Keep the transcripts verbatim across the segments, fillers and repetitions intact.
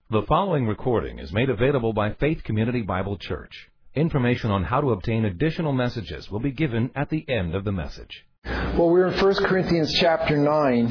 The following recording is made available by Faith Community Bible Church. Information on how to obtain additional messages will be given at the end of the message. Well, we're in First Corinthians chapter nine.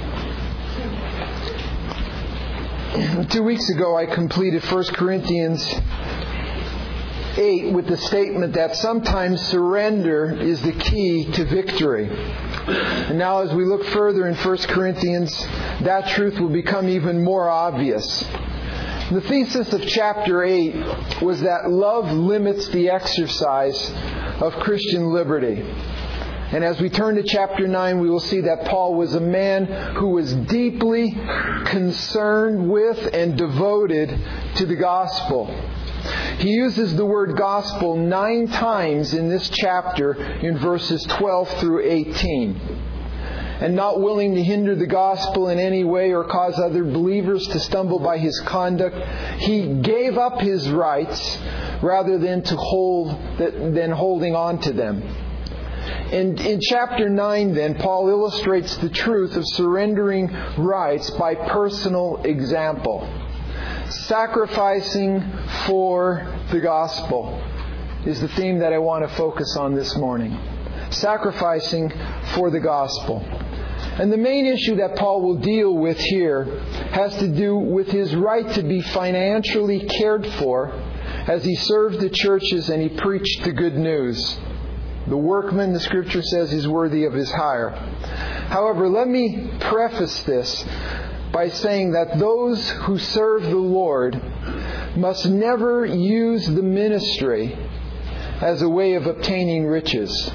Two weeks ago, I completed First Corinthians eight with the statement that sometimes surrender is the key to victory. And now as we look further in First Corinthians, that truth will become even more obvious. The thesis of chapter eight was that love limits the exercise of Christian liberty. And as we turn to chapter nine, we will see that Paul was a man who was deeply concerned with and devoted to the gospel. He uses the word gospel nine times in this chapter in verses twelve through eighteen. And not willing to hinder the gospel in any way or cause other believers to stumble by his conduct, he gave up his rights rather than to hold than holding on to them. And in chapter nine, then, Paul illustrates the truth of surrendering rights by personal example. Sacrificing for the gospel is the theme that I want to focus on this morning. Sacrificing for the gospel. And the main issue that Paul will deal with here has to do with his right to be financially cared for as he served the churches and he preached the good news. The workman, the Scripture says, is worthy of his hire. However, let me preface this by saying that those who serve the Lord must never use the ministry as a way of obtaining riches.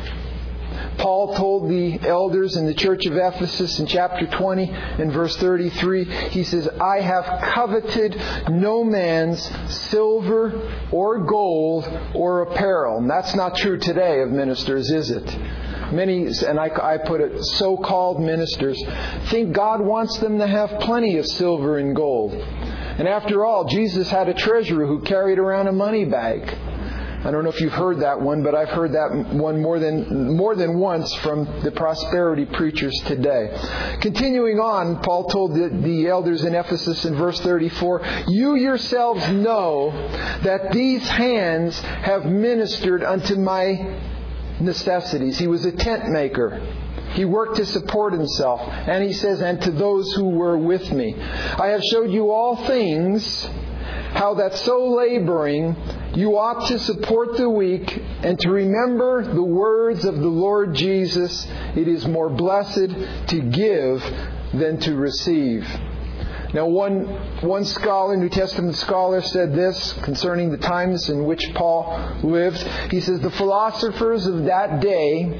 Paul told the elders in the church of Ephesus in chapter twenty and verse thirty-three, he says, I have coveted no man's silver or gold or apparel. And that's not true today of ministers, is it? Many, and I, I put it, so-called ministers think God wants them to have plenty of silver and gold. And after all, Jesus had a treasurer who carried around a money bag. I don't know if you've heard that one, but I've heard that one more than more than once from the prosperity preachers today. Continuing on, Paul told the, the elders in Ephesus in verse thirty-four, you yourselves know that these hands have ministered unto my necessities. He was a tent maker. He worked to support himself. And he says, and to those who were with me, I have showed you all things, how that so laboring you ought to support the weak and to remember the words of the Lord Jesus. It is more blessed to give than to receive. Now, one one scholar, New Testament scholar, said this concerning the times in which Paul lived. He says, the philosophers of that day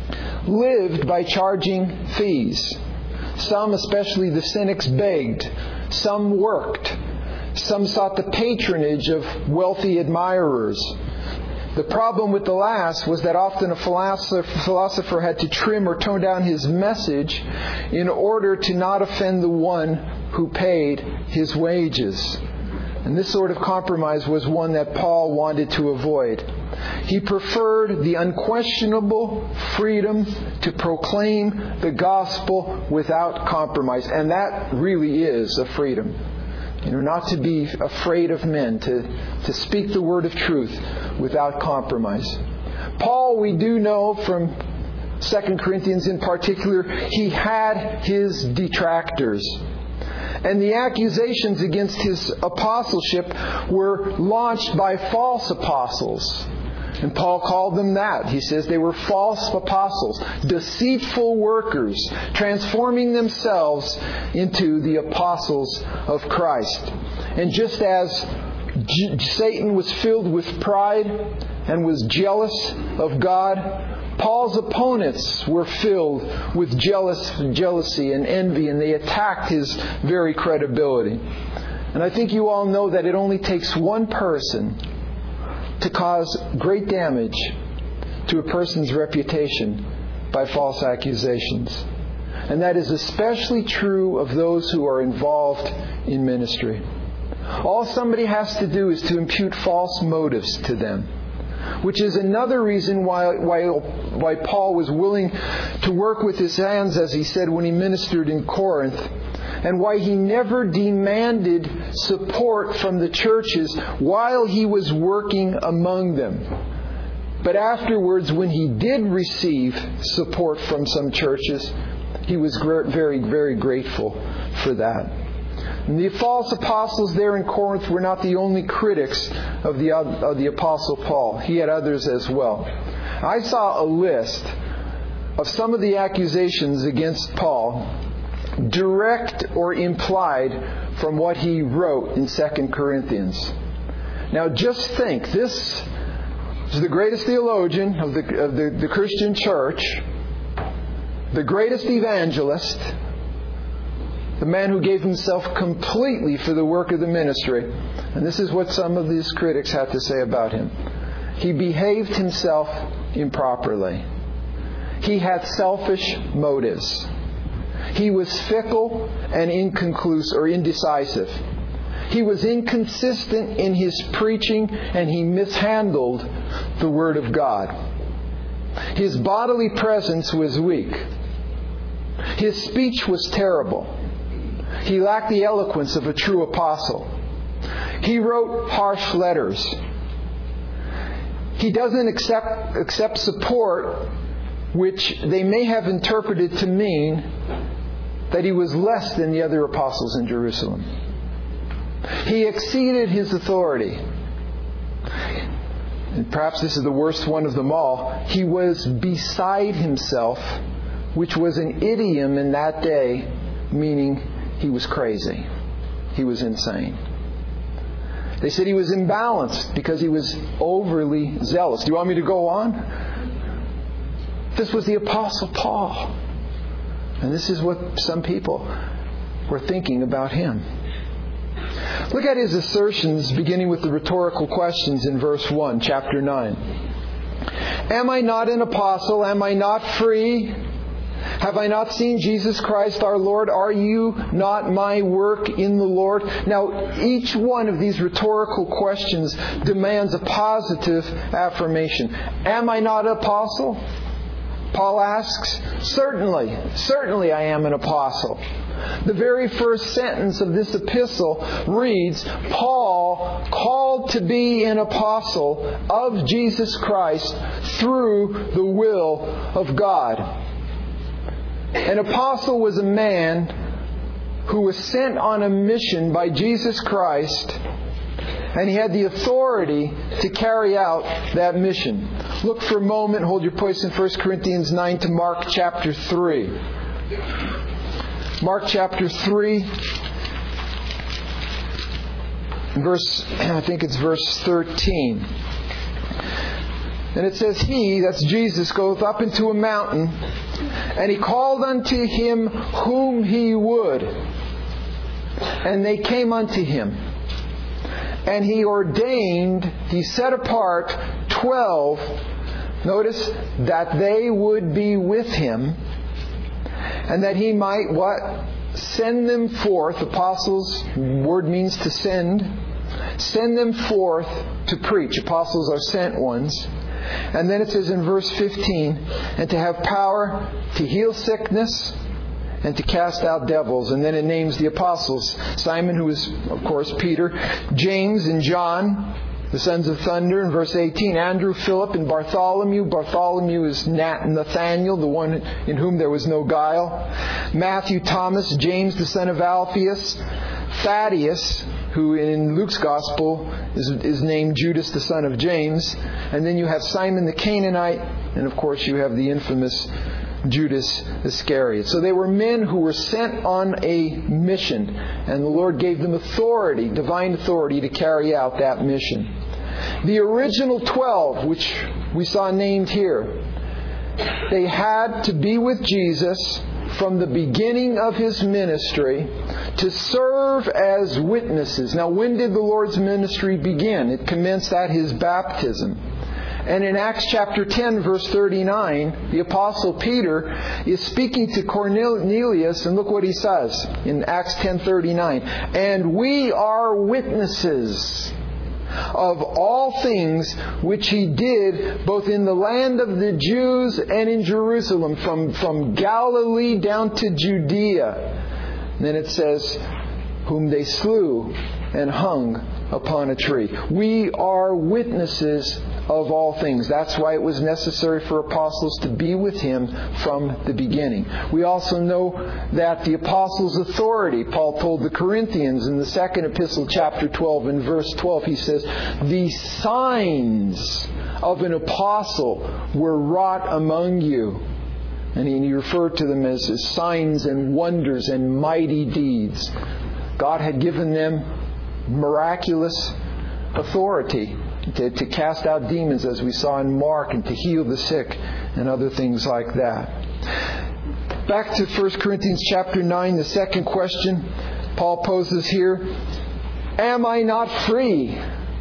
lived by charging fees. Some, especially the cynics, begged. Some worked. Some sought the patronage of wealthy admirers. The problem with the last was that often a philosopher, philosopher had to trim or tone down his message in order to not offend the one who paid his wages. And this sort of compromise was one that Paul wanted to avoid. He preferred the unquestionable freedom to proclaim the gospel without compromise. And that really is a freedom. You know, not to be afraid of men, to, to speak the word of truth without compromise. Paul, we do know from Second Corinthians in particular, he had his detractors. And the accusations against his apostleship were launched by false apostles. And Paul called them that. He says they were false apostles, deceitful workers, transforming themselves into the apostles of Christ. And just as J- Satan was filled with pride and was jealous of God, Paul's opponents were filled with jealous, jealousy and envy, and they attacked his very credibility. And I think you all know that it only takes one person to cause great damage to a person's reputation by false accusations. And that is especially true of those who are involved in ministry. All somebody has to do is to impute false motives to them, which is another reason why, why, why Paul was willing to work with his hands, as he said when he ministered in Corinth, and why he never demanded support from the churches while he was working among them. But afterwards, when he did receive support from some churches, he was very, very grateful for that. And the false apostles there in Corinth were not the only critics of the, of the Apostle Paul. He had others as well. I saw a list of some of the accusations against Paul, direct or implied from what he wrote in Second Corinthians. Now just think, this is the greatest theologian of the, of the, the Christian church, the greatest evangelist, the man who gave himself completely for the work of the ministry. And this is what some of these critics had to say about him. He behaved himself improperly. He had selfish motives. He was fickle and inconclusive or indecisive. He was inconsistent in his preaching, and he mishandled the Word of God. His bodily presence was weak. His speech was terrible. He lacked the eloquence of a true apostle. He wrote harsh letters. He doesn't accept, accept support which they may have interpreted to mean that he was less than the other apostles in Jerusalem. He exceeded his authority. And perhaps this is the worst one of them all. He was beside himself, which was an idiom in that day, meaning he was crazy. He was insane. They said he was imbalanced because he was overly zealous. Do you want me to go on? This was the Apostle Paul. And this is what some people were thinking about him. Look at his assertions beginning with the rhetorical questions in verse one, chapter nine. Am I not an apostle? Am I not free? Have I not seen Jesus Christ our Lord? Are you not my work in the Lord? Now, each one of these rhetorical questions demands a positive affirmation. Am I not an apostle? Paul asks, Certainly, certainly I am an apostle. The very first sentence of this epistle reads, Paul, called to be an apostle of Jesus Christ through the will of God. An apostle was a man who was sent on a mission by Jesus Christ, and he had the authority to carry out that mission. Look for a moment, hold your place in First Corinthians nine to Mark chapter three. Mark chapter three, verse, I think it's verse thirteen. And it says, He, that's Jesus, goeth up into a mountain, and he called unto him whom he would. And they came unto him. And he ordained, he set apart twelve, notice, that they would be with him, and that he might, what? Send them forth. Apostles, word means to send. Send them forth to preach. Apostles are sent ones. And then it says in verse fifteen, and to have power to heal sickness and to cast out devils. And then it names the apostles. Simon, who is, of course, Peter. James and John, the sons of thunder, in verse eighteen. Andrew, Philip, and Bartholomew. Bartholomew is Nathaniel, the one in whom there was no guile. Matthew, Thomas, James, the son of Alphaeus. Thaddeus, who in Luke's Gospel is, is named Judas, the son of James. And then you have Simon the Canaanite. And of course you have the infamous Judas Iscariot. So they were men who were sent on a mission. And the Lord gave them authority, divine authority, to carry out that mission. The original twelve, which we saw named here, they had to be with Jesus from the beginning of His ministry to serve as witnesses. Now, when did the Lord's ministry begin? It commenced at His baptism. And in Acts chapter ten, verse thirty-nine, the Apostle Peter is speaking to Cornelius, and look what he says in Acts ten thirty-nine. And we are witnesses of all things which He did both in the land of the Jews and in Jerusalem, from, from Galilee down to Judea. And then it says, whom they slew and hung upon a tree. We are witnesses of all things. That's why it was necessary for apostles to be with Him from the beginning. We also know that the apostles' authority, Paul told the Corinthians in the second epistle, chapter twelve, and verse twelve, he says, the signs of an apostle were wrought among you. And he referred to them as signs and wonders and mighty deeds. God had given them miraculous authority to, to cast out demons, as we saw in Mark, and to heal the sick and other things like that. Back to First Corinthians chapter nine, the second question Paul poses here. Am I not free?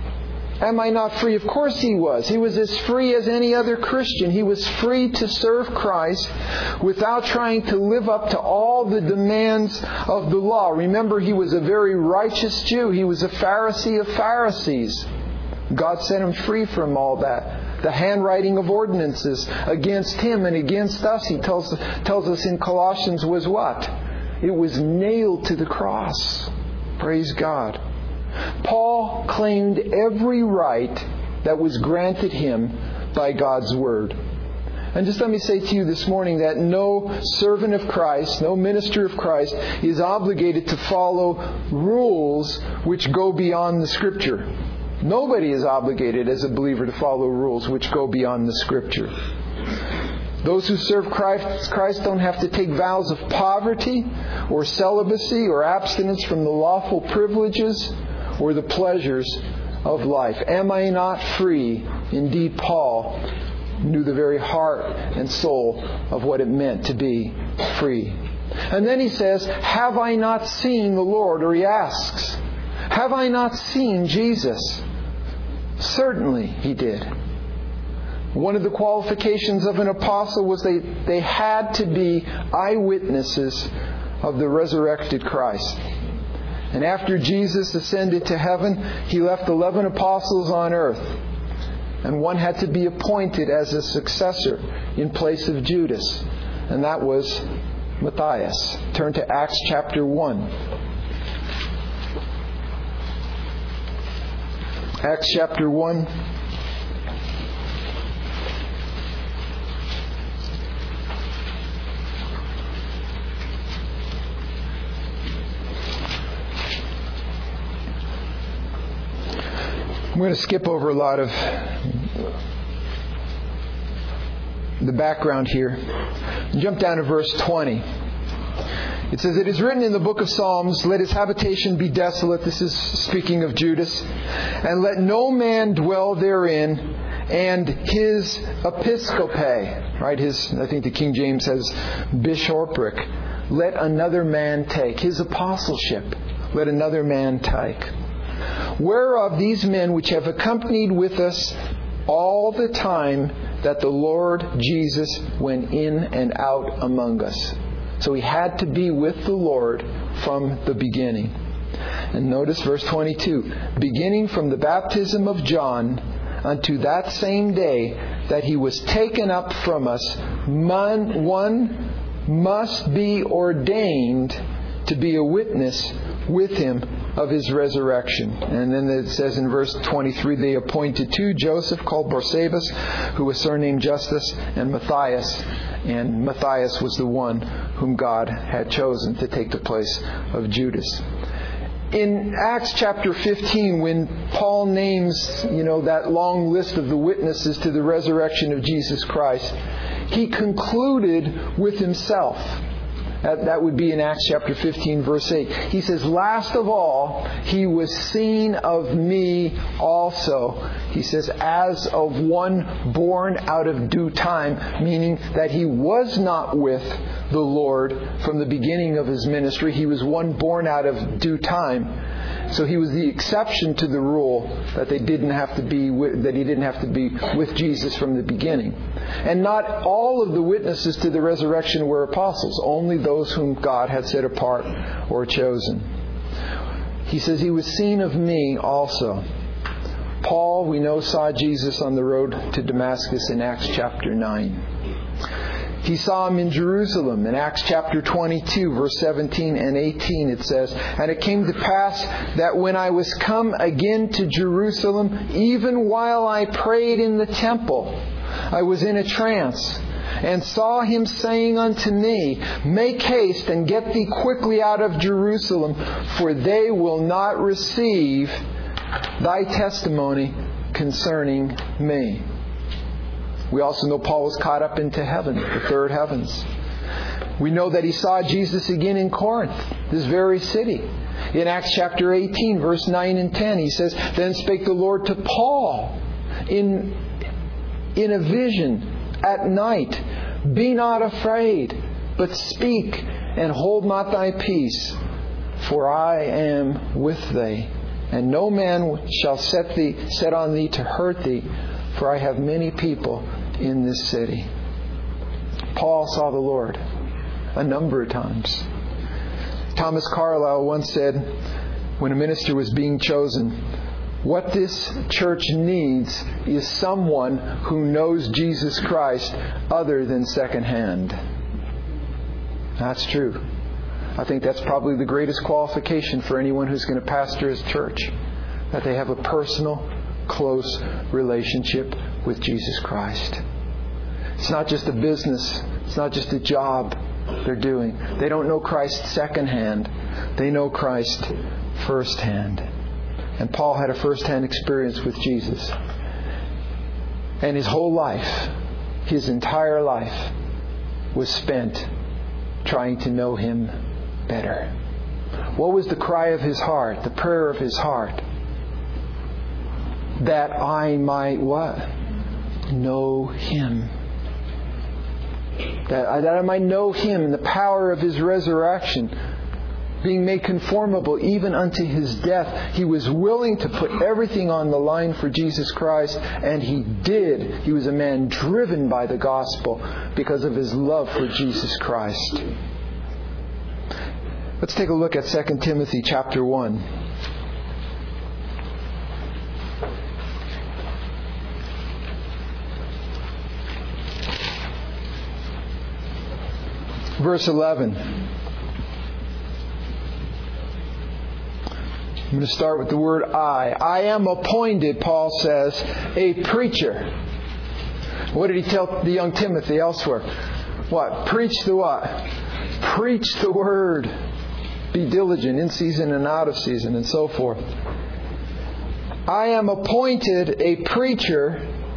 Am I not free? Of course he was. He was as free as any other Christian. He was free to serve Christ without trying to live up to all the demands of the law. Remember, he was a very righteous Jew. He was a Pharisee of Pharisees. God set him free from all that. The handwriting of ordinances against him and against us, he tells, tells us in Colossians, was what? It was nailed to the cross. Praise God. Paul claimed every right that was granted him by God's Word. And just let me say to you this morning that no servant of Christ, no minister of Christ is obligated to follow rules which go beyond the Scripture. Nobody is obligated as a believer to follow rules which go beyond the Scripture. Those who serve Christ, Christ don't have to take vows of poverty or celibacy or abstinence from the lawful privileges or the pleasures of life. Am I not free? Indeed, Paul knew the very heart and soul of what it meant to be free. And then he says, have I not seen the Lord? Or he asks, have I not seen Jesus? Certainly he did. One of the qualifications of an apostle was they, they had to be eyewitnesses of the resurrected Christ. And after Jesus ascended to heaven, He left eleven apostles on earth. And one had to be appointed as a successor in place of Judas. And that was Matthias. Turn to Acts chapter one. Acts chapter one. I'm going to skip over a lot of the background here. Jump down to verse twenty. It says, it is written in the book of Psalms, let his habitation be desolate. This is speaking of Judas. And let no man dwell therein. And his episcope, right? His, I think the King James says bishopric. Let another man take. His apostleship. Let another man take. Whereof these men which have accompanied with us all the time that the Lord Jesus went in and out among us. So he had to be with the Lord from the beginning. And notice verse twenty-two. Beginning from the baptism of John unto that same day that he was taken up from us, one must be ordained to be a witness with him of his resurrection. And then it says in verse twenty-three, they appointed two, Joseph called Barsabas, who was surnamed Justus, and Matthias. And Matthias was the one whom God had chosen to take the place of Judas. In Acts chapter fifteen, when Paul names, you know, that long list of the witnesses to the resurrection of Jesus Christ, he concluded with himself. That, that would be in Acts chapter fifteen, verse eight. He says, last of all, he was seen of me also. He says, as of one born out of due time, meaning that he was not with the Lord from the beginning of his ministry. He was one born out of due time. So he was the exception to the rule that they didn't have to be with, that he didn't have to be with Jesus from the beginning. And not all of the witnesses to the resurrection were apostles, only those whom God had set apart or chosen. He says, he was seen of me also. Paul, we know, saw Jesus on the road to Damascus in Acts chapter nine. He saw Him in Jerusalem. In Acts chapter twenty-two, verse seventeen and eighteen, it says, "And it came to pass that when I was come again to Jerusalem, even while I prayed in the temple, I was in a trance, and saw Him saying unto me, Make haste and get thee quickly out of Jerusalem, for they will not receive thy testimony concerning me." We also know Paul was caught up into heaven, the third heavens. We know that he saw Jesus again in Corinth, this very city. In Acts chapter eighteen, verse nine and ten, he says, "Then spake the Lord to Paul in, in a vision at night, Be not afraid, but speak, and hold not thy peace, for I am with thee. And no man shall set thee set on thee to hurt thee, for I have many people in this city." Paul saw the Lord a number of times. Thomas Carlyle once said, when a minister was being chosen, "What this church needs is someone who knows Jesus Christ other than secondhand." That's true. I think that's probably the greatest qualification for anyone who's going to pastor his church, that they have a personal, close relationship with Jesus Christ. It's not just a business. It's not just a job they're doing. They don't know Christ secondhand. They know Christ firsthand. And Paul had a firsthand experience with Jesus. And his whole life, his entire life, was spent trying to know Him better. What was the cry of his heart, the prayer of his heart? That I might what? Know Him. That I, that I might know Him and the power of His resurrection. Being made conformable even unto His death. He was willing to put everything on the line for Jesus Christ, and He did. He was a man driven by the gospel because of his love for Jesus Christ. Let's take a look at Second Timothy chapter one. Verse eleven. I'm going to start with the word I. I am appointed, Paul says, a preacher. What did he tell the young Timothy elsewhere? What? Preach the what? Preach the word. Be diligent in season and out of season, and so forth. I am appointed a preacher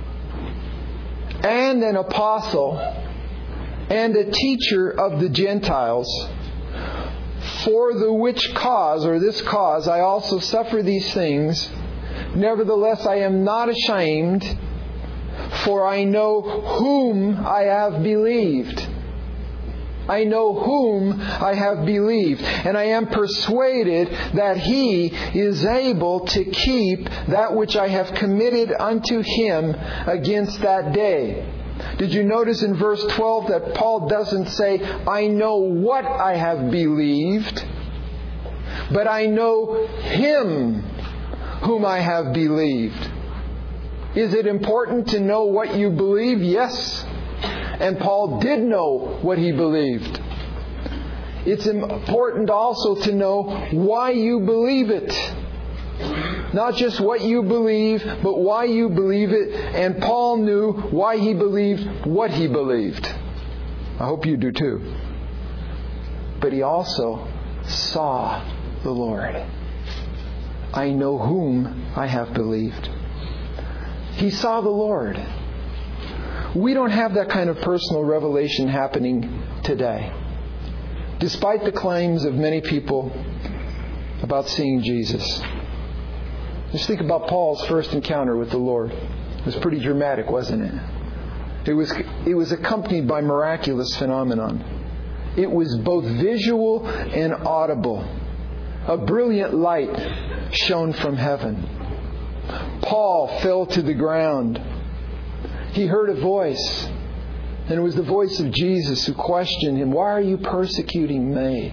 and an apostle and a teacher of the Gentiles. For the which cause, or this cause, I also suffer these things. Nevertheless, I am not ashamed, for I know whom I have believed. I know whom I have believed, and I am persuaded that He is able to keep that which I have committed unto Him against that day. Did you notice in verse twelve that Paul doesn't say, I know what I have believed, but I know Him whom I have believed. Is it important to know what you believe? Yes. And Paul did know what he believed. It's important also to know why you believe it. Not just what you believe, but why you believe it. And Paul knew why he believed what he believed. I hope you do too. But he also saw the Lord. I know whom I have believed. He saw the Lord. We don't have that kind of personal revelation happening today. Despite the claims of many people about seeing Jesus. Just think about Paul's first encounter with the Lord. It was pretty dramatic, wasn't it? It was, it was accompanied by miraculous phenomenon. It was both visual and audible. A brilliant light shone from heaven. Paul fell to the ground. He heard a voice, and it was the voice of Jesus who questioned him, "Why are you persecuting me?"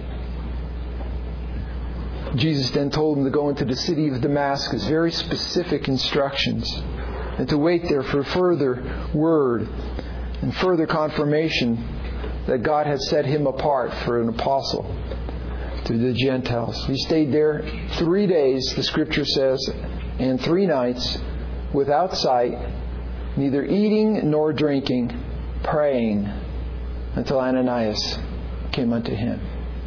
Jesus then told him to go into the city of Damascus, very specific instructions, and to wait there for further word and further confirmation that God had set him apart for an apostle to the Gentiles. He stayed there three days, the Scripture says, and three nights without sight, neither eating nor drinking, praying until Ananias came unto him.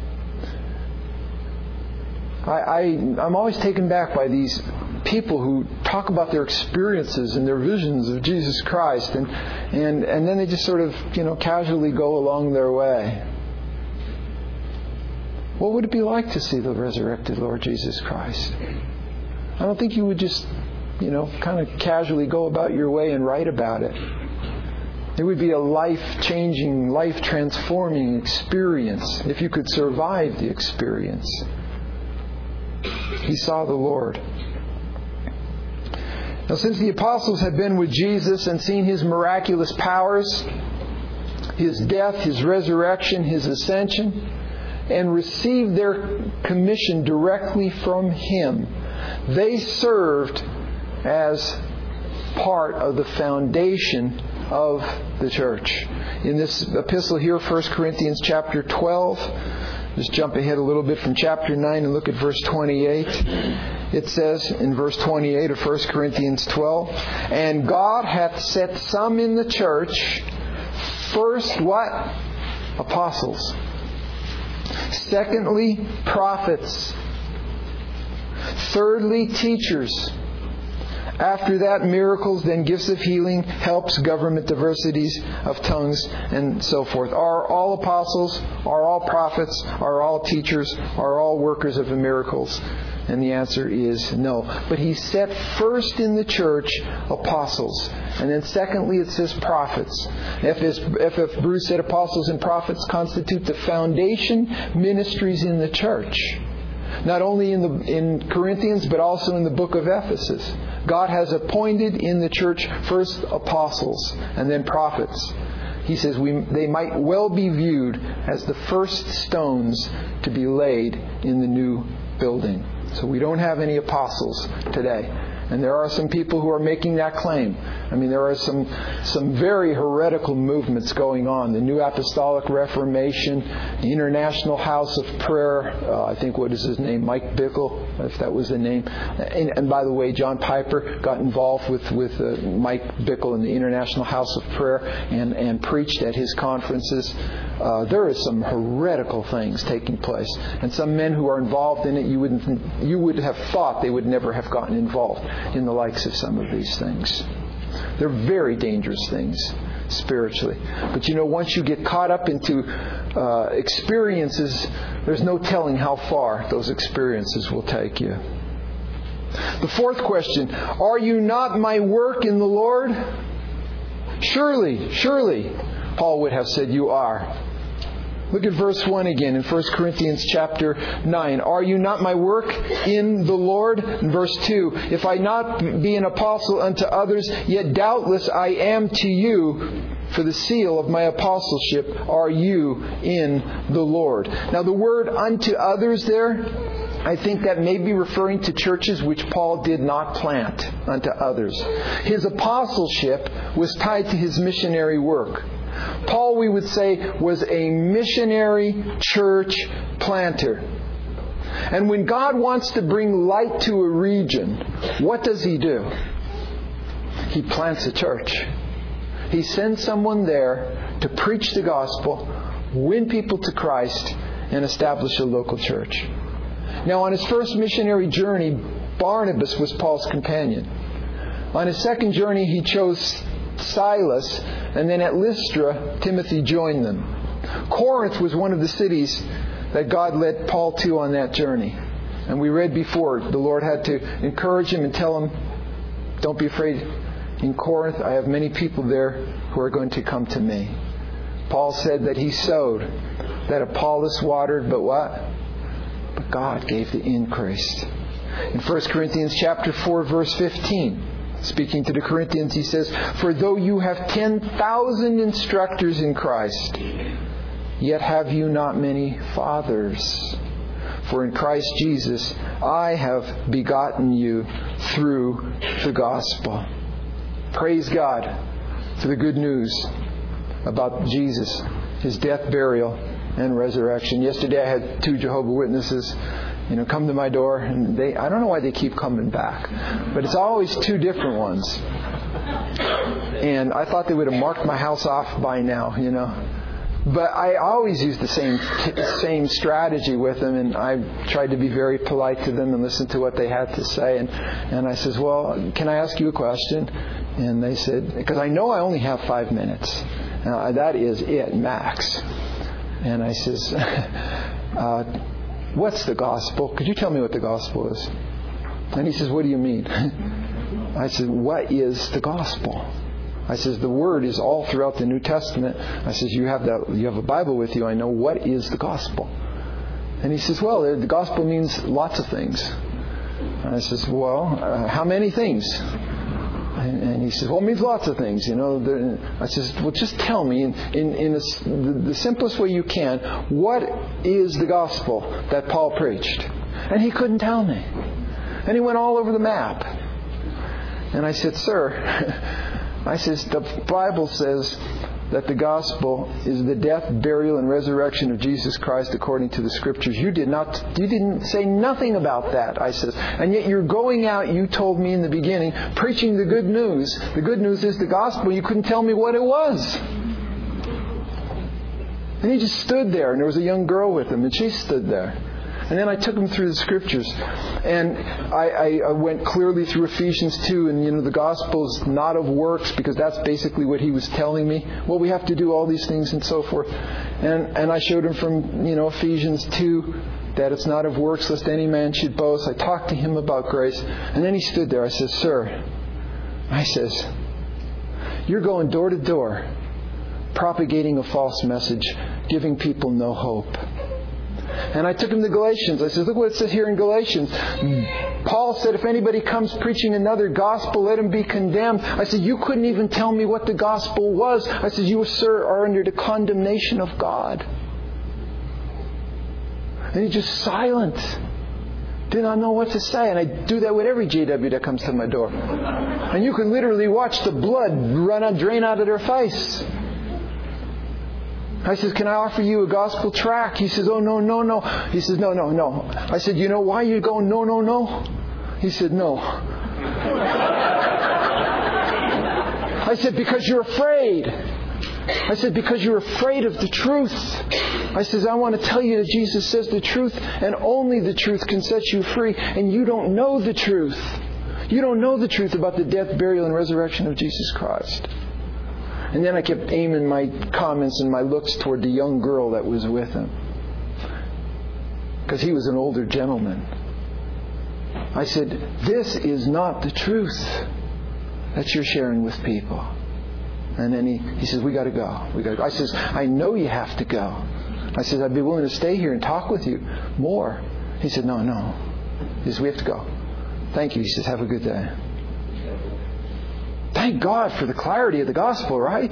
I, I, I'm always taken back by these people who talk about their experiences and their visions of Jesus Christ, and, and, and then they just sort of, you know, casually go along their way. What would it be like to see the resurrected Lord Jesus Christ? I don't think you would just, you know, kind of casually go about your way and write about it. It would be a life-changing, life-transforming experience if you could survive the experience. He saw the Lord. Now, since the apostles had been with Jesus and seen His miraculous powers, His death, His resurrection, His ascension, and received their commission directly from Him, they served as part of the foundation of the church. In this epistle here, First Corinthians chapter twelve, just jump ahead a little bit from chapter nine and look at verse twenty-eight. It says in verse twenty-eight of First Corinthians twelve, "And God hath set some in the church, first what? Apostles. Secondly, prophets. Thirdly, teachers. After that, miracles, then gifts of healing, helps, government, diversities of tongues, and so forth." Are all apostles, are all prophets, are all teachers, are all workers of the miracles? And the answer is no. But He set first in the church apostles. And then secondly it says prophets. F F Bruce said apostles and prophets constitute the foundation ministries in the church. Not only in the in Corinthians, but also in the book of Ephesus. God has appointed in the church first apostles and then prophets. He says we they might well be viewed as the first stones to be laid in the new building. So we don't have any apostles today. And there are some people who are making that claim. I mean, there are some some very heretical movements going on. The New Apostolic Reformation, the International House of Prayer, uh, I think, what is his name? Mike Bickle, if that was the name. And, and by the way, John Piper got involved with, with uh, Mike Bickle in the International House of Prayer and, and preached at his conferences. Uh, there is some heretical things taking place. And some men who are involved in it, you wouldn't you would have thought they would never have gotten involved in the likes of some of these things. They're very dangerous things spiritually. But you know, once you get caught up into uh, experiences, there's no telling how far those experiences will take you. The fourth question, are you not my work in the Lord? Surely, surely, Paul would have said, you are. Look at verse one again in First Corinthians chapter nine. Are you not my work in the Lord? In verse two, if I not be an apostle unto others, yet doubtless I am to you, for the seal of my apostleship are you in the Lord. Now the word unto others there, I think that may be referring to churches which Paul did not plant unto others. His apostleship was tied to his missionary work. Paul, we would say, was a missionary church planter. And when God wants to bring light to a region, what does He do? He plants a church. He sends someone there to preach the gospel, win people to Christ, and establish a local church. Now, on his first missionary journey, Barnabas was Paul's companion. On his second journey, he chose Silas, and then at Lystra, Timothy joined them. Corinth was one of the cities that God led Paul to on that journey. And we read before, the Lord had to encourage him and tell him, don't be afraid. In Corinth, I have many people there who are going to come to me. Paul said that he sowed, that Apollos watered, but what? But God gave the increase. In First Corinthians chapter four, verse fifteen, speaking to the Corinthians, he says, for though you have ten thousand instructors in Christ, yet have you not many fathers. For in Christ Jesus I have begotten you through the gospel. Praise God for the good news about Jesus His death, burial, and resurrection. Yesterday I had two Jehovah's Witnesses, you know, come to my door, and they, I don't know why they keep coming back, but it's always two different ones. And I thought they would have marked my house off by now, you know. But I always use the same same strategy with them, and I tried to be very polite to them and listen to what they had to say. And, and I says, well, can I ask you a question? And they said, because I know I only have five minutes. Uh, that is it, max. And I says, uh, what's the gospel? Could you tell me what the gospel is? And he says, what do you mean? I said, what is the gospel? I says, the word is all throughout the New Testament. I says, you have that, you have a Bible with you. I know, what is the gospel? And he says, well, the gospel means lots of things. And I says, well, uh, how many things? And, and he says, well, it means lots of things. You know. I says, well, just tell me in, in, in the, the, the simplest way you can, what is the gospel that Paul preached? And he couldn't tell me. And he went all over the map. And I said, sir, I says, the Bible says that the gospel is the death, burial, and resurrection of Jesus Christ according to the Scriptures. You did not, you didn't say nothing about that, I says. And yet you're going out, you told me in the beginning, preaching the good news. The good news is the gospel. You couldn't tell me what it was. And he just stood there, and there was a young girl with him, and she stood there. And then I took him through the Scriptures. And I, I, I went clearly through Ephesians two. And, you know, the gospel is not of works, because that's basically what he was telling me. Well, we have to do all these things and so forth. And and I showed him from, you know, Ephesians two that it's not of works lest any man should boast. I talked to him about grace. And then he stood there. I says, sir, I says, you're going door to door propagating a false message, giving people no hope. And I took him to Galatians. I said, look what it says here in Galatians. Paul said, if anybody comes preaching another gospel, let him be condemned. I said, you couldn't even tell me what the gospel was. I said, you, sir, are under the condemnation of God. And he's just silent. Did not know what to say. And I do that with every J W that comes to my door. And you can literally watch the blood run out, drain out of their face. I says, can I offer you a gospel tract? He says, oh, no, no, no. He says, no, no, no. I said, you know why you're going, no, no, no? He said, no. I said, because you're afraid. I said, because you're afraid of the truth. I says, I want to tell you that Jesus says the truth, and only the truth can set you free. And you don't know the truth. You don't know the truth about the death, burial, and resurrection of Jesus Christ. And then I kept aiming my comments and my looks toward the young girl that was with him. Because he was an older gentleman. I said, this is not the truth that you're sharing with people. And then he, he says, we got to go. We got to go. I says, I know you have to go. I says, I'd be willing to stay here and talk with you more. He said, no, no. He says, we have to go. Thank you. He says, have a good day. Thank God for the clarity of the gospel, right?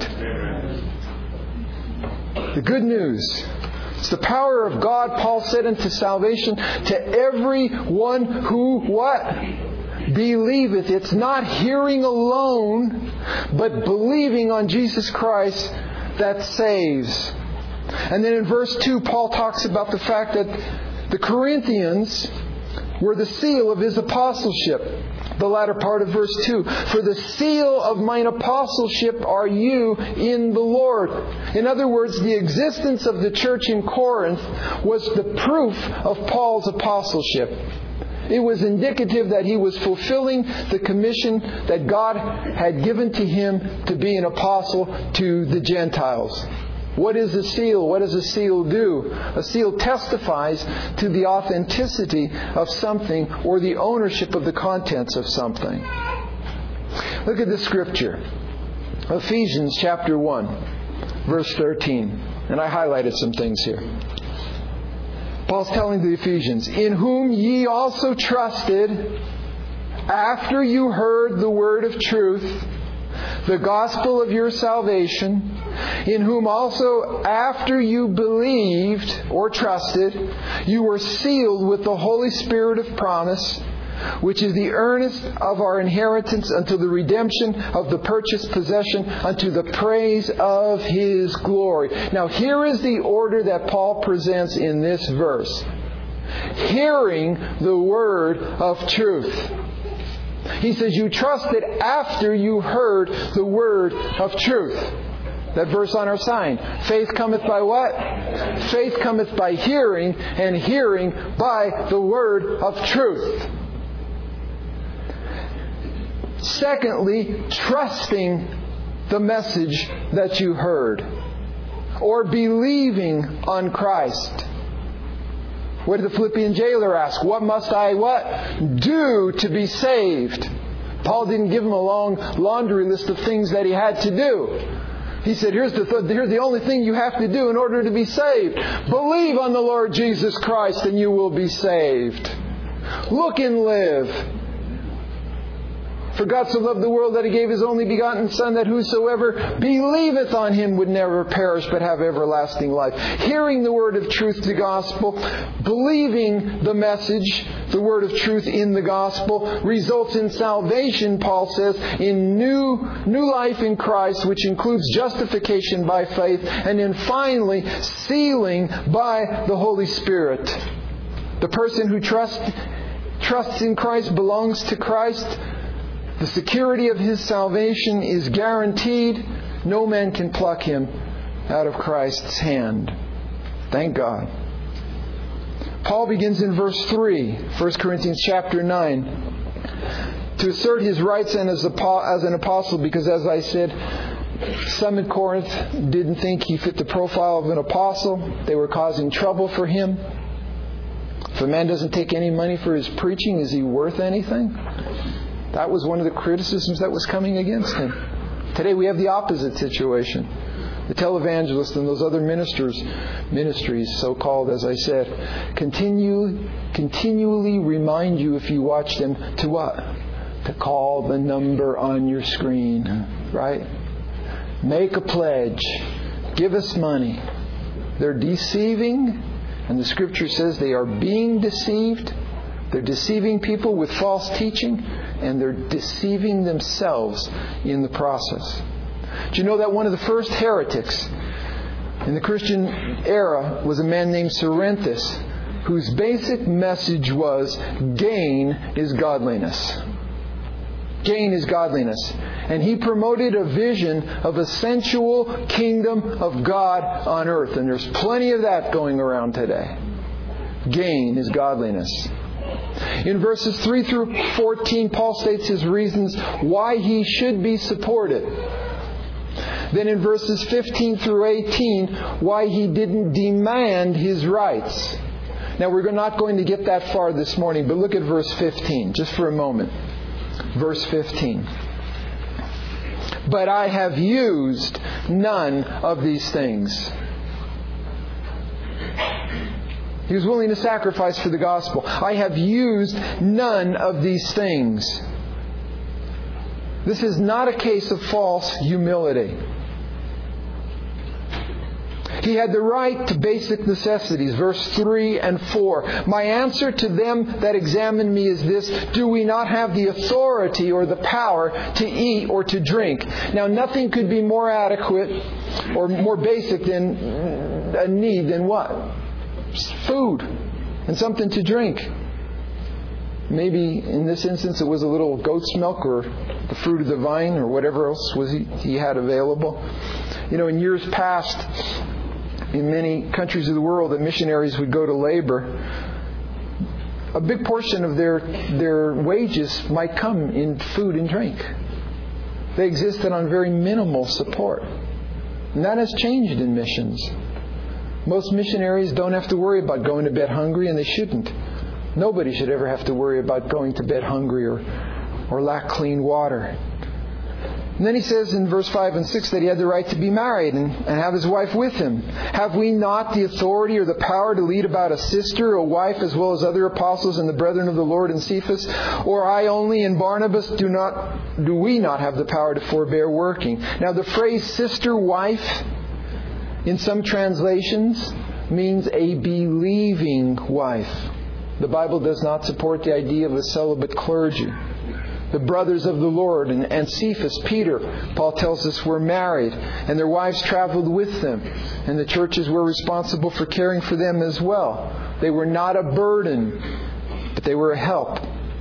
The good news. It's the power of God, Paul said, unto salvation to everyone who what? Believeth. It's not hearing alone, but believing on Jesus Christ that saves. And then in verse two, Paul talks about the fact that the Corinthians were the seal of his apostleship. The latter part of verse two. For the seal of mine apostleship are you in the Lord. In other words, the existence of the church in Corinth was the proof of Paul's apostleship. It was indicative that he was fulfilling the commission that God had given to him to be an apostle to the Gentiles. What is a seal? What does a seal do? A seal testifies to the authenticity of something or the ownership of the contents of something. Look at this scripture. Ephesians chapter one, verse thirteen. And I highlighted some things here. Paul's telling the Ephesians, in whom ye also trusted after you heard the word of truth, the gospel of your salvation, in whom also after you believed or trusted, you were sealed with the Holy Spirit of promise, which is the earnest of our inheritance until the redemption of the purchased possession, unto the praise of His glory. Now here is the order that Paul presents in this verse. Hearing the word of truth. He says, you trusted after you heard the word of truth. That verse on our sign. Faith cometh by what? Faith cometh by hearing, and hearing by the word of truth. Secondly, trusting the message that you heard. Or believing on Christ. What did the Philippian jailer ask? What must I what? Do to be saved? Paul didn't give him a long laundry list of things that he had to do. He said, here's the, th- here's the only thing you have to do in order to be saved. Believe on the Lord Jesus Christ and you will be saved. Look and live. For God so loved the world that He gave His only begotten Son, that whosoever believeth on Him would never perish but have everlasting life. Hearing the word of truth, the gospel, believing the message, the word of truth in the gospel, results in salvation, Paul says, in new, new life in Christ, which includes justification by faith, and then finally, sealing by the Holy Spirit. The person who trusts, trusts in Christ belongs to Christ. The security of his salvation is guaranteed. No man can pluck him out of Christ's hand. Thank God. Paul begins in verse three, First Corinthians chapter nine, to assert his rights and as an apostle, because as I said, some in Corinth didn't think he fit the profile of an apostle. They were causing trouble for him. If a man doesn't take any money for his preaching, is he worth anything? That was one of the criticisms that was coming against him. Today we have the opposite situation. The televangelists and those other ministers, ministries, so-called, as I said, continue, continually remind you, if you watch them, to what? To call the number on your screen. Right? Make a pledge. Give us money. They're deceiving, and the Scripture says they are being deceived. They're deceiving people with false teaching, and they're deceiving themselves in the process. Do you know that one of the first heretics in the Christian era was a man named Cerinthus, whose basic message was, gain is godliness. Gain is godliness. And he promoted a vision of a sensual kingdom of God on earth. And there's plenty of that going around today. Gain is godliness. In verses three through fourteen, Paul states his reasons why he should be supported. Then in verses fifteen through eighteen, why he didn't demand his rights. Now we're not going to get that far this morning, but look at verse fifteen, just for a moment. Verse fifteen. But I have used none of these things. He was willing to sacrifice for the gospel. I have used none of these things. This is not a case of false humility. He had the right to basic necessities. Verse three and four. My answer to them that examine me is this: do we not have the authority or the power to eat or to drink? Now nothing could be more adequate or more basic than a need than what? Food and something to drink. Maybe in this instance it was a little goat's milk or the fruit of the vine or whatever else was he, he had available. You know, in years past, in many countries of the world that missionaries would go to labor, a big portion of their their wages might come in food and drink. They existed on very minimal support. And that has changed in missions. Most missionaries don't have to worry about going to bed hungry, and they shouldn't. Nobody should ever have to worry about going to bed hungry or, or lack clean water. And then he says in verse five and six that he had the right to be married and, and have his wife with him. Have we not the authority or the power to lead about a sister, a wife, as well as other apostles and the brethren of the Lord and Cephas? Or I only and Barnabas do not do we not have the power to forbear working? Now the phrase sister, wife, in some translations means a believing wife. The Bible does not support the idea of a celibate clergy. The brothers of the Lord and, and Cephas, Peter, Paul tells us, were married, and their wives traveled with them, and the churches were responsible for caring for them as well. They were not a burden, but they were a help.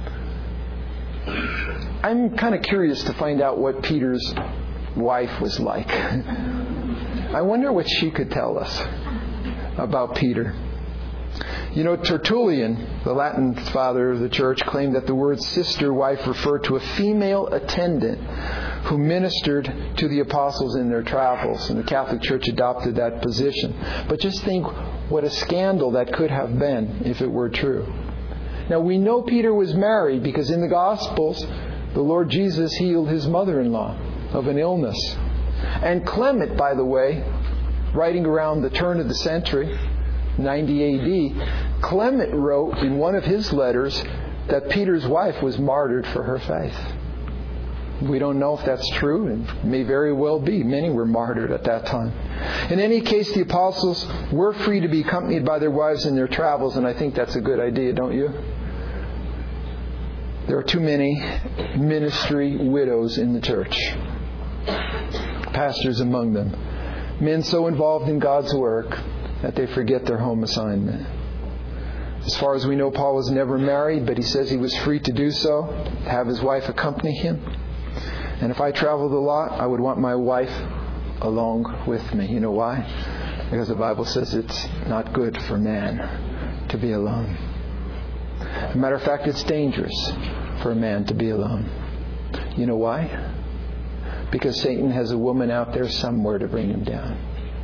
I'm kind of curious to find out what Peter's wife was like. I wonder what she could tell us about Peter. You know, Tertullian, the Latin father of the church, claimed that the word sister wife referred to a female attendant who ministered to the apostles in their travels. And the Catholic Church adopted that position. But just think what a scandal that could have been if it were true. Now, we know Peter was married because in the Gospels, the Lord Jesus healed his mother-in-law of an illness. And Clement, by the way, writing around the turn of the century, ninety A D, Clement wrote in one of his letters that Peter's wife was martyred for her faith. We don't know if that's true, and may very well be. Many were martyred at that time. In any case, the apostles were free to be accompanied by their wives in their travels, and I think that's a good idea, don't you? There are too many ministry widows in the church. Pastors among them. Men so involved in God's work that they forget their home assignment. As far as we know, Paul was never married, but he says he was free to do so, to have his wife accompany him. And if I traveled a lot, I would want my wife along with me. You know why? Because the Bible says it's not good for man to be alone. As a matter of fact, it's dangerous for a man to be alone. You know why? Because Satan has a woman out there somewhere to bring him down.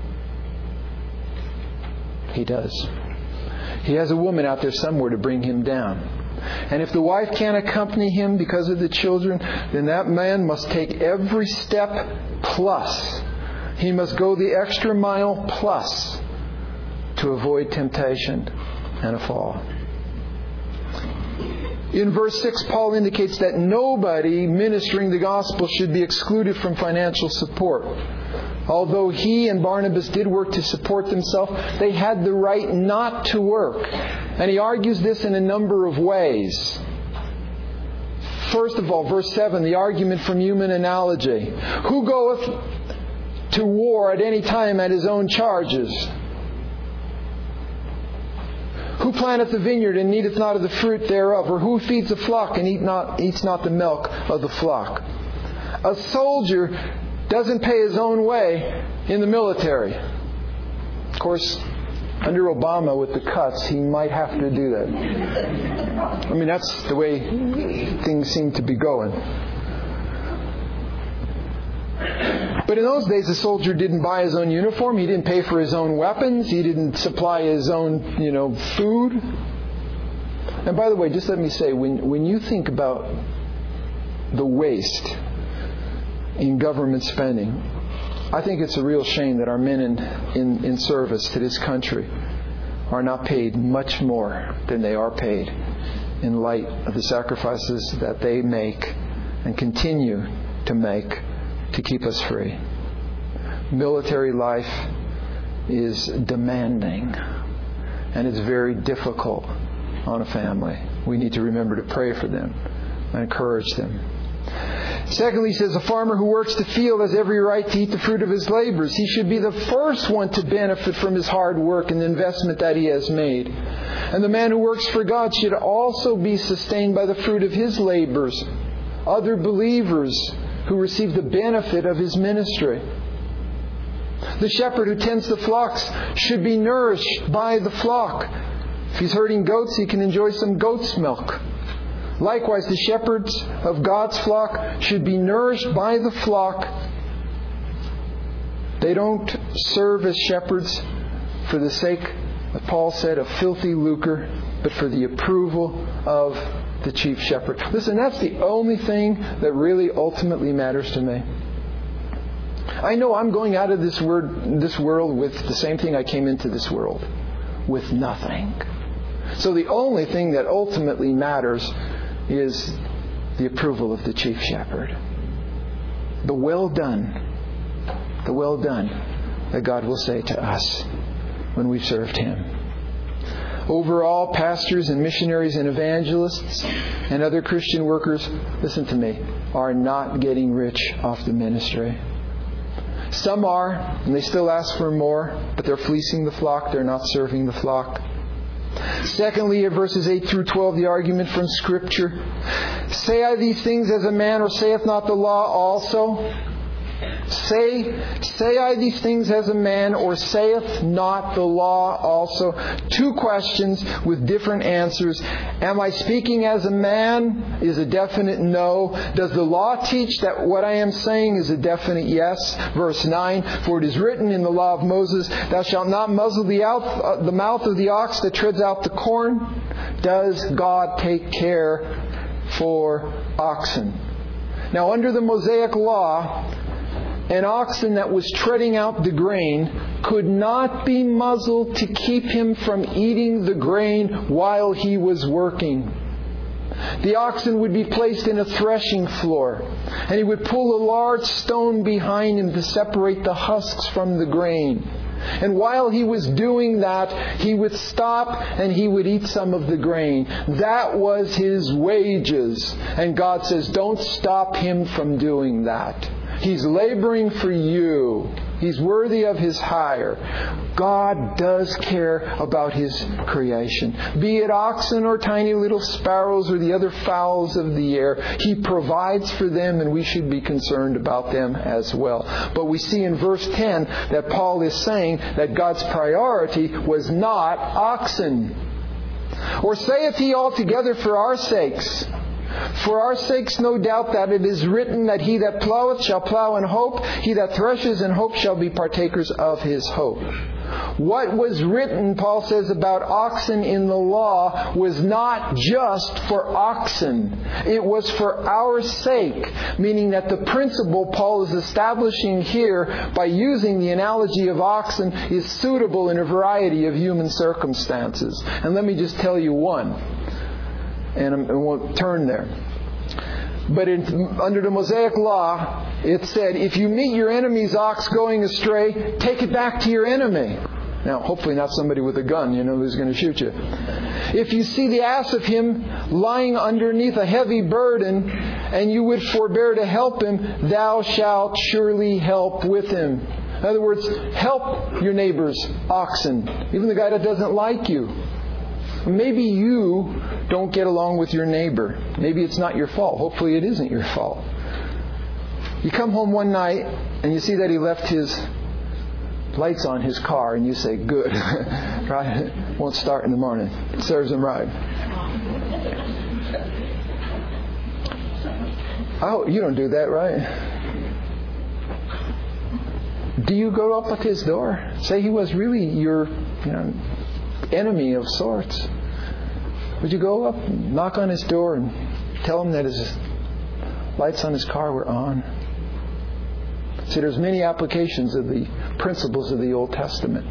He does. He has a woman out there somewhere to bring him down. And if the wife can't accompany him because of the children, then that man must take every step plus. He must go the extra mile plus to avoid temptation and a fall. In verse six, Paul indicates that nobody ministering the gospel should be excluded from financial support. Although he and Barnabas did work to support themselves, they had the right not to work. And he argues this in a number of ways. First of all, verse seven, the argument from human analogy. Who goeth to war at any time at his own charges? Who planteth the vineyard and eateth not of the fruit thereof? Or who feeds the flock and eat not, eats not the milk of the flock? A soldier doesn't pay his own way in the military. Of course, under Obama with the cuts, he might have to do that. I mean, that's the way things seem to be going. But in those days, the soldier didn't buy his own uniform. He didn't pay for his own weapons. He didn't supply his own, you know, food. And by the way, just let me say, when, when you think about the waste in government spending, I think it's a real shame that our men in, in, in service to this country are not paid much more than they are paid in light of the sacrifices that they make and continue to make to keep us free. Military life is demanding, and it's very difficult on a family. We need to remember to pray for them and encourage them. Secondly, he says, a farmer who works the field has every right to eat the fruit of his labors. He should be the first one to benefit from his hard work and the investment that he has made. And the man who works for God should also be sustained by the fruit of his labors. Other believers who receive the benefit of his ministry. The shepherd who tends the flocks should be nourished by the flock. If he's herding goats, he can enjoy some goat's milk. Likewise, the shepherds of God's flock should be nourished by the flock. They don't serve as shepherds for the sake, as Paul said, of filthy lucre, but for the approval of the chief shepherd. Listen, that's the only thing that really ultimately matters to me. I know I'm going out of this word, this world with the same thing I came into this world, with nothing. So the only thing that ultimately matters is the approval of the chief shepherd. The well done, the well done that God will say to us when we've served Him. Overall, pastors and missionaries and evangelists and other Christian workers, listen to me, are not getting rich off the ministry. Some are, and they still ask for more, but they're fleecing the flock. They're not serving the flock. Secondly, in verses eight through twelve, the argument from Scripture. Say I these things as a man, or saith not the law also? Say, say I these things as a man, or saith not the law also? Two questions with different answers. Am I speaking as a man? Is a definite no. Does the law teach that what I am saying is a definite yes? Verse nine, for it is written in the law of Moses, thou shalt not muzzle the, out, uh, the mouth of the ox that treads out the corn. Does God take care for oxen? Now, under the Mosaic law, an oxen that was treading out the grain could not be muzzled to keep him from eating the grain while he was working. The oxen would be placed in a threshing floor, and he would pull a large stone behind him to separate the husks from the grain. And while he was doing that, he would stop and he would eat some of the grain. That was his wages. And God says, don't stop him from doing that. He's laboring for you. He's worthy of His hire. God does care about His creation. Be it oxen or tiny little sparrows or the other fowls of the air, He provides for them, and we should be concerned about them as well. But we see in verse ten that Paul is saying that God's priority was not oxen. Or saith he altogether for our sakes? For our sakes, no doubt that it is written that he that ploweth shall plow in hope, he that threshes in hope shall be partakers of his hope. What was written, Paul says, about oxen in the law was not just for oxen. It was for our sake, meaning that the principle Paul is establishing here by using the analogy of oxen is suitable in a variety of human circumstances. And let me just tell you one. And I won't turn there. But in, under the Mosaic law, it said, if you meet your enemy's ox going astray, take it back to your enemy. Now, hopefully not somebody with a gun, you know, who's going to shoot you. If you see the ass of him lying underneath a heavy burden, and you would forbear to help him, thou shalt surely help with him. In other words, help your neighbor's oxen, even the guy that doesn't like you. Maybe you don't get along with your neighbor. Maybe it's not your fault. Hopefully it isn't your fault. You come home one night and you see that he left his lights on his car, and you say, good. Right? Won't start in the morning. It serves him right. Oh, you don't do that, right? Do you go up at his door? Say he was really your, you know, enemy of sorts. Would you go up, knock on his door, and tell him that his lights on his car were on? See, there's many applications of the principles of the Old Testament.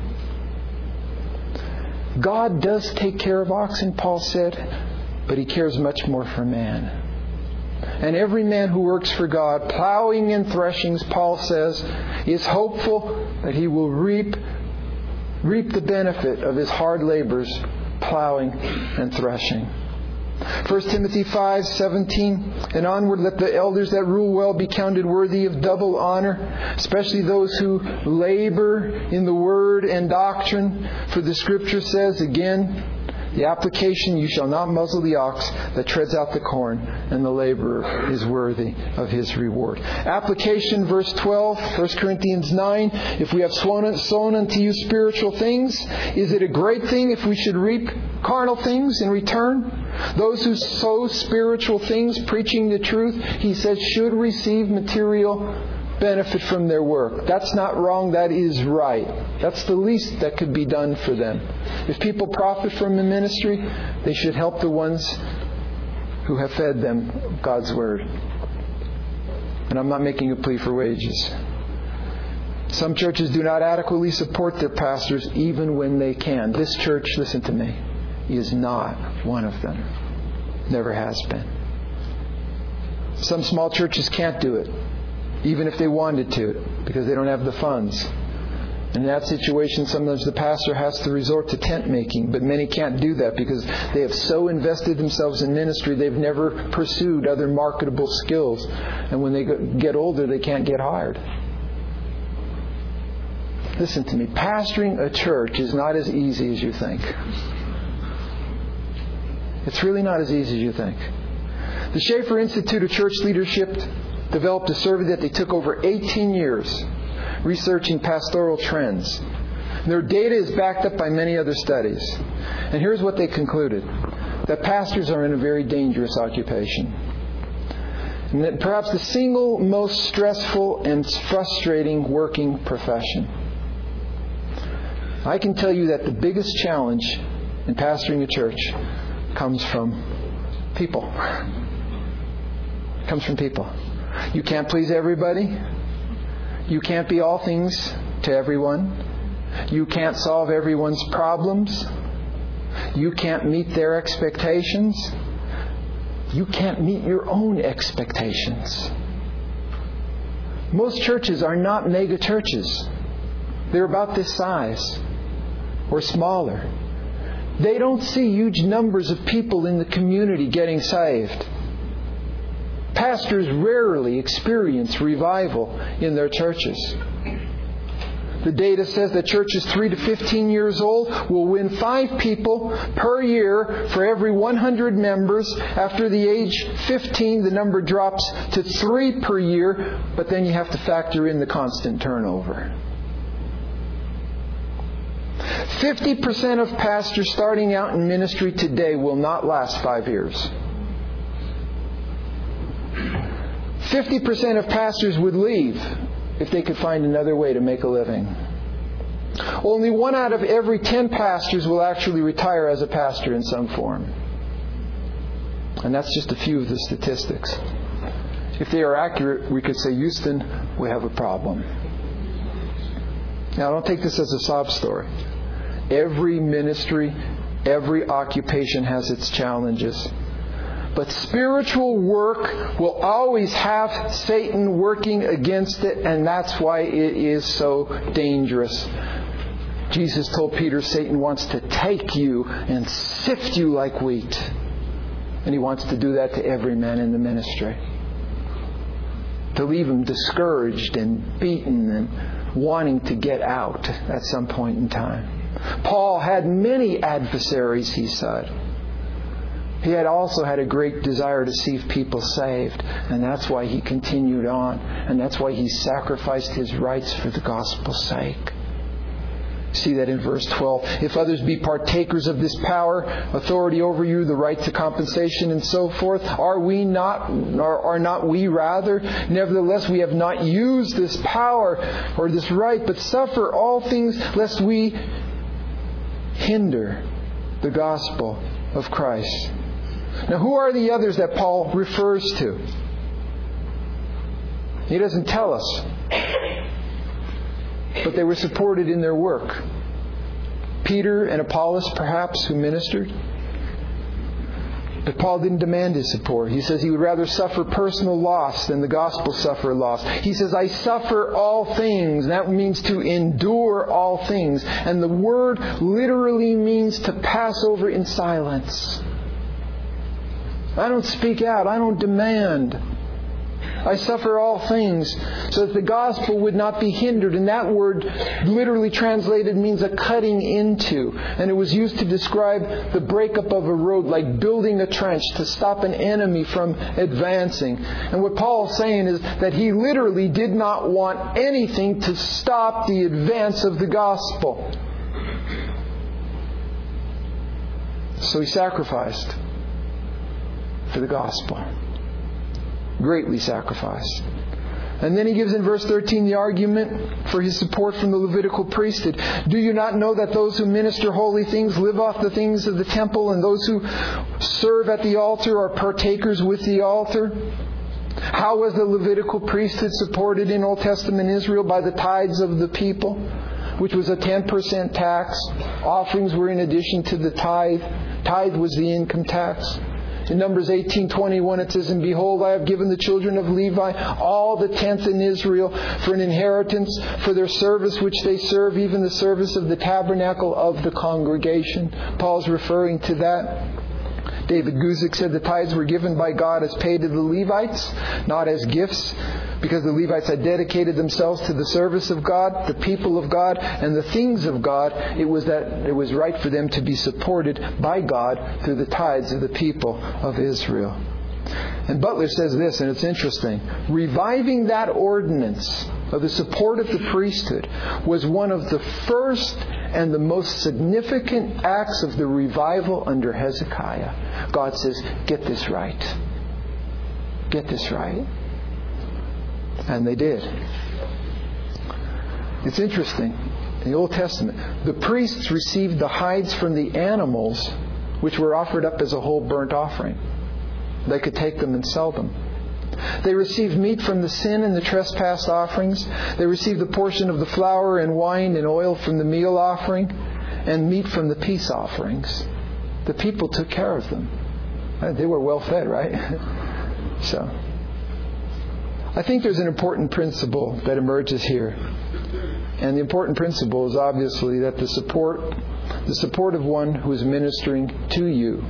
God does take care of oxen, Paul said, but He cares much more for man. And every man who works for God, plowing and threshing, Paul says, is hopeful that he will reap reap the benefit of his hard labors, plowing and threshing. First Timothy five seventeen, and onward let the elders that rule well be counted worthy of double honor, especially those who labor in the word and doctrine. For the Scripture says, again, the application, you shall not muzzle the ox that treads out the corn, and the laborer is worthy of his reward. Application, verse twelve, First Corinthians nine, if we have sown, sown unto you spiritual things, is it a great thing if we should reap carnal things in return? Those who sow spiritual things, preaching the truth, he says, should receive material benefit from their work. That's not wrong, that is right. That's the least that could be done for them. If people profit from the ministry, they should help the ones who have fed them God's Word. And I'm not making a plea for wages. Some churches do not adequately support their pastors even when they can. This church, listen to me, is not one of them. Never has been. Some small churches can't do it, even if they wanted to, because they don't have the funds. In that situation, sometimes the pastor has to resort to tent making, but many can't do that because they have so invested themselves in ministry, they've never pursued other marketable skills. And when they get older, they can't get hired. Listen to me. Pastoring a church is not as easy as you think. It's really not as easy as you think. The Schaeffer Institute of Church Leadership developed a survey that they took over eighteen years, researching pastoral trends. Their data is backed up by many other studies. And here's what they concluded. That pastors are in a very dangerous occupation. And that perhaps the single most stressful and frustrating working profession. I can tell you that the biggest challenge in pastoring a church comes from people. It comes from people. You can't please everybody. You can't be all things to everyone. You can't solve everyone's problems. You can't meet their expectations. You can't meet your own expectations. Most churches are not mega churches. They're about this size or smaller. They don't see huge numbers of people in the community getting saved. Pastors rarely experience revival in their churches. The data says that churches three to fifteen years old will win five people per year for every one hundred members. After the age fifteen, the number drops to three per year, but then you have to factor in the constant turnover. fifty percent of pastors starting out in ministry today will not last five years. fifty percent of pastors would leave if they could find another way to make a living. Only one out of every ten pastors will actually retire as a pastor in some form. And that's just a few of the statistics. If they are accurate, we could say, Houston, we have a problem. Now, don't take this as a sob story. Every ministry, every occupation has its challenges. But spiritual work will always have Satan working against it, and that's why it is so dangerous. Jesus told Peter, Satan wants to take you and sift you like wheat. And he wants to do that to every man in the ministry. To leave him discouraged and beaten and wanting to get out at some point in time. Paul had many adversaries, he said. He had also had a great desire to see people saved. And that's why he continued on. And that's why he sacrificed his rights for the gospel's sake. See that in verse twelve. If others be partakers of this power, authority over you, the right to compensation and so forth, are we not, or are not we rather? Nevertheless, we have not used this power or this right, but suffer all things lest we hinder the gospel of Christ. Now, who are the others that Paul refers to? He doesn't tell us. But they were supported in their work. Peter and Apollos, perhaps, who ministered. But Paul didn't demand his support. He says he would rather suffer personal loss than the gospel suffer loss. He says, I suffer all things. That means to endure all things. And the word literally means to pass over in silence. I don't speak out. I don't demand. I suffer all things so that the gospel would not be hindered. And that word literally translated means a cutting into. And it was used to describe the breakup of a road, like building a trench to stop an enemy from advancing. And what Paul is saying is that he literally did not want anything to stop the advance of the gospel. So he sacrificed for the gospel. Greatly sacrificed. And then he gives in verse thirteen the argument for his support from the Levitical priesthood. Do you not know that those who minister holy things live off the things of the temple, and those who serve at the altar are partakers with the altar? How was the Levitical priesthood supported in Old Testament Israel? By the tithes of the people, which was a ten percent tax. Offerings were in addition to the tithe. Tithe was the income tax. In Numbers eighteen twenty-one it says, "And behold, I have given the children of Levi all the tenth in Israel for an inheritance, for their service which they serve, even the service of the tabernacle of the congregation." Paul's referring to that. David Guzik said the tithes were given by God as pay to the Levites, not as gifts, because the Levites had dedicated themselves to the service of God, the people of God, and the things of God. It was that it was right for them to be supported by God through the tithes of the people of Israel. And Butler says this, and it's interesting. Reviving that ordinance of the support of the priesthood was one of the first and the most significant acts of the revival under Hezekiah. God says, get this right. Get this right. And they did. It's interesting. In the Old Testament, the priests received the hides from the animals which were offered up as a whole burnt offering. They could take them and sell them. They received meat from the sin and the trespass offerings. They received a portion of the flour and wine and oil from the meal offering, and meat from the peace offerings. The people took care of them. They were well fed, right? So, I think there's an important principle that emerges here. And the important principle is obviously that the support, the support of one who is ministering to you,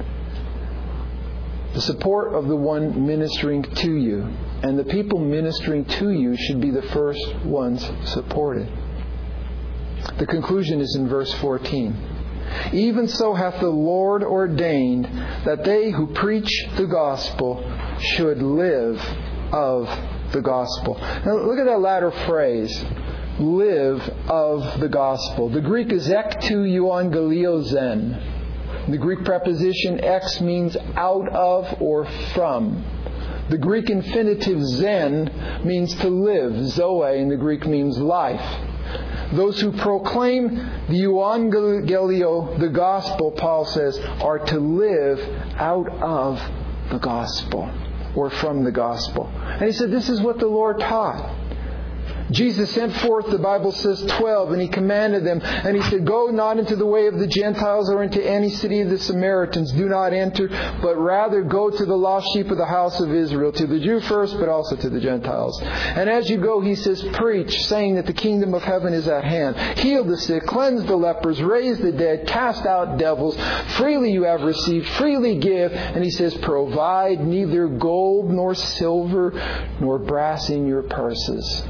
the support of the one ministering to you, and the people ministering to you should be the first ones supported. The conclusion is in verse fourteen. "Even so hath the Lord ordained that they who preach the gospel should live of the gospel." Now look at that latter phrase. Live of the gospel. The Greek is ek tu euangelio zen. The Greek preposition ex means out of or from. The Greek infinitive zen means to live. Zoe in the Greek means life. Those who proclaim the euangelio, the gospel, Paul says, are to live out of the gospel or from the gospel. And he said this is what the Lord taught. Jesus sent forth, the Bible says, twelve, and He commanded them. And He said, "Go not into the way of the Gentiles or into any city of the Samaritans. Do not enter, but rather go to the lost sheep of the house of Israel, to the Jew first, but also to the Gentiles. And as you go," He says, "preach, saying that the kingdom of heaven is at hand. Heal the sick, cleanse the lepers, raise the dead, cast out devils. Freely you have received, freely give." And He says, "Provide neither gold nor silver nor brass in your purses,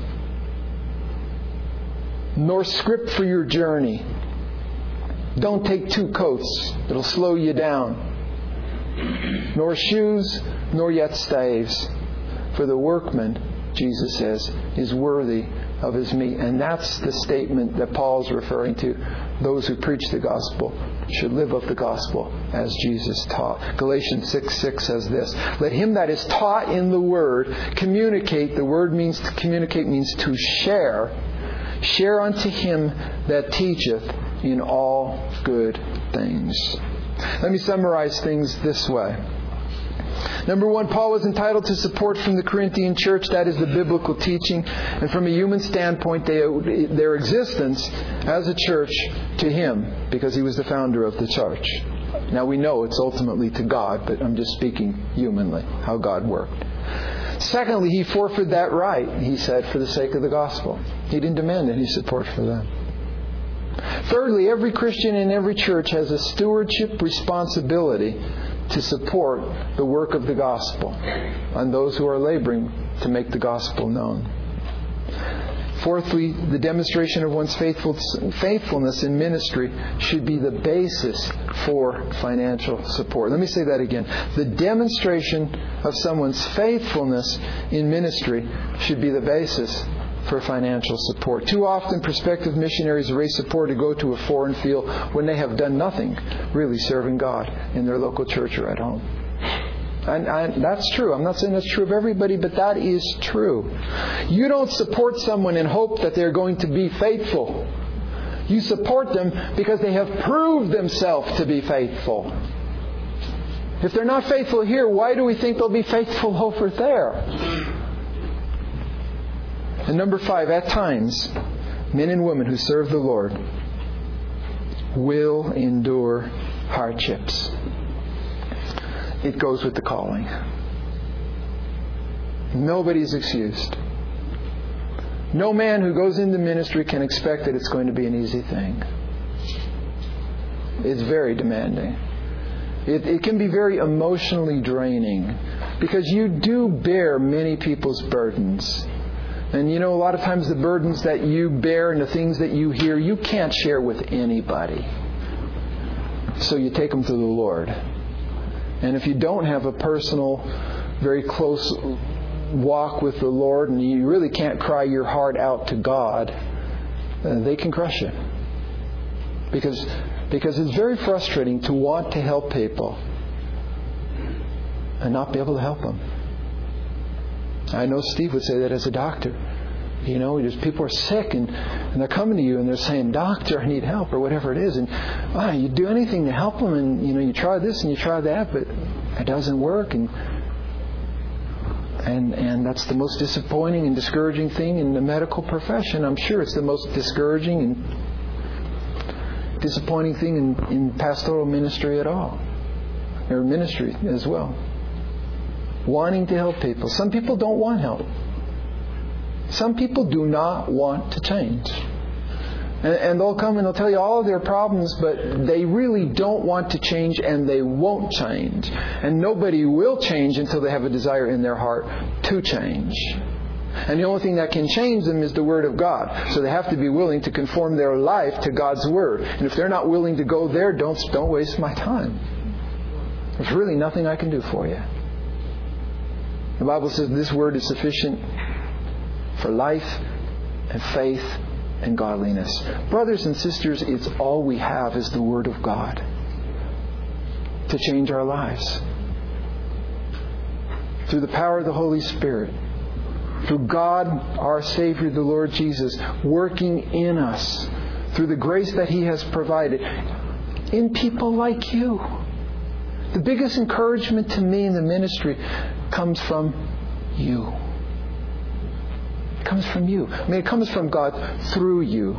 nor scrip for your journey. Don't take two coats. It'll slow you down. Nor shoes, nor yet staves. For the workman," Jesus says, "is worthy of his meat." And that's the statement that Paul's referring to. Those who preach the gospel should live of the gospel as Jesus taught. Galatians six six says this, "Let him that is taught in the word communicate." The word means to communicate means to share. "Share unto him that teacheth in all good things." Let me summarize things this way. Number one, Paul was entitled to support from the Corinthian church. That is the biblical teaching. And from a human standpoint, they owed their existence as a church to him because he was the founder of the church. Now we know it's ultimately to God, but I'm just speaking humanly, how God worked. Secondly, he forfeited that right, he said, for the sake of the gospel. He didn't demand any support for them. Thirdly, every Christian in every church has a stewardship responsibility to support the work of the gospel on those who are laboring to make the gospel known. Fourthly, the demonstration of one's faithful, faithfulness in ministry should be the basis for financial support. Let me say that again. The demonstration of someone's faithfulness in ministry should be the basis for financial support. Too often, prospective missionaries raise support to go to a foreign field when they have done nothing really serving God in their local church or at home. And, and that's true. I'm not saying that's true of everybody, but that is true. You don't support someone in hope that they're going to be faithful. You support them because they have proved themselves to be faithful. If they're not faithful here, why do we think they'll be faithful over there? And number five, at times, men and women who serve the Lord will endure hardships. it goes with the calling. Nobody's excused. No man who goes into ministry can expect that it's going to be an easy thing. It's very demanding. It, it can be very emotionally draining because you do bear many people's burdens. And you know, a lot of times the burdens that you bear and the things that you hear, you can't share with anybody. So you take them to the Lord. And if you don't have a personal, very close walk with the Lord, and you really can't cry your heart out to God, uh, they can crush you. Because, because it's very frustrating to want to help people and not be able to help them. I know Steve would say that as a doctor. You know, there's people are sick and, and they're coming to you and they're saying, "Doctor, I need help," or whatever it is. And ah, you do anything to help them, and you know, you try this and you try that, but it doesn't work. And and and that's the most disappointing and discouraging thing in the medical profession. I'm sure it's the most discouraging and disappointing thing in, in pastoral ministry at all, or ministry as well. Wanting to help people. Some people don't want help. Some people do not want to change. And, and they'll come and they'll tell you all of their problems, but they really don't want to change, and they won't change. And nobody will change until they have a desire in their heart to change. And the only thing that can change them is the Word of God. So they have to be willing to conform their life to God's Word. And if they're not willing to go there, don't, don't waste my time. There's really nothing I can do for you. The Bible says this Word is sufficient for life and faith and godliness. Brothers and sisters, it's all we have is the Word of God to change our lives. Through the power of the Holy Spirit. Through God, our Savior, the Lord Jesus, working in us. Through the grace that He has provided. In people like you. The biggest encouragement to me in the ministry comes from you. It comes from you. I mean, it comes from God through you.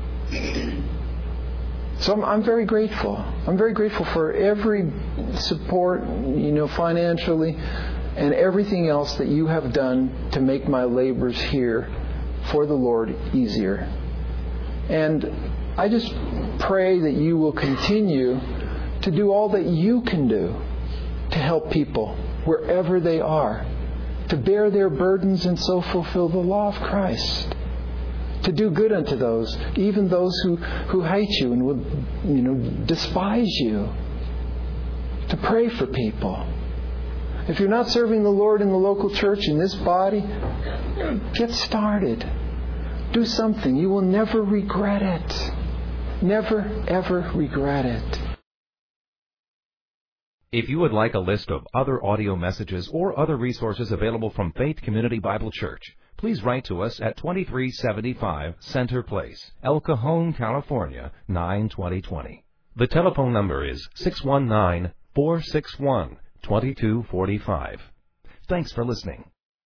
So I'm, I'm very grateful. I'm very grateful for every support, you know, financially, and everything else that you have done to make my labors here for the Lord easier. And I just pray that you will continue to do all that you can do to help people wherever they are, to bear their burdens and so fulfill the law of Christ, to do good unto those, even those who, who hate you and would, you know, despise you, to pray for people. If you're not serving the Lord in the local church, in this body, get started. Do something. You will never regret it. Never, ever regret it. If you would like a list of other audio messages or other resources available from Faith Community Bible Church, please write to us at twenty-three seventy-five Center Place, El Cajon, California, nine twenty twenty. The telephone number is six one nine, four six one, two two four five. Thanks for listening.